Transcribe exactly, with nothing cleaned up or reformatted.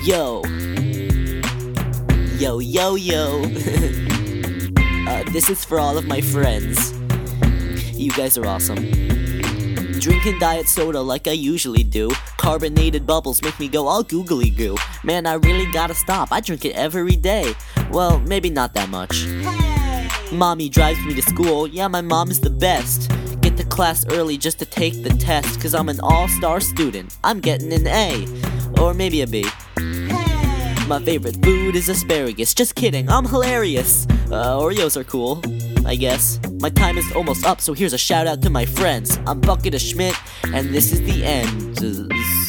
Yo. Yo, yo, yo. uh, this is for all of my friends. You guys are awesome. Drinking diet soda like I usually do. Carbonated bubbles make me go all googly goo. Man, I really gotta stop. I drink it every day. Well, maybe not that much. Hey! Mommy drives me to school. Yeah, my mom is the best. Get to class early just to take the test, cause I'm an all-star student. I'm getting an A. Or maybe a B. Hey! My favorite food is asparagus. Just kidding, I'm hilarious. Uh, Oreos are cool, I guess. My time is almost up, so here's a shout out to my friends. I'm Bucket of Schmidt, and this is the end.